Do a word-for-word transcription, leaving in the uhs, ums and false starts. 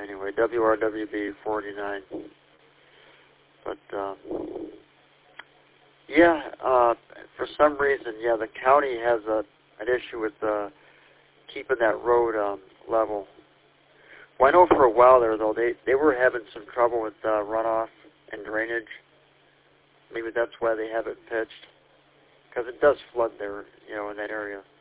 anyway, W R W B forty-nine. But, uh, yeah, uh, for some reason, yeah, the county has a, an issue with uh, keeping that road um, level. Well, I know for a while there, though, they, they were having some trouble with uh, runoff and drainage. Maybe that's why they have it pitched, because it does flood there, you know, in that area.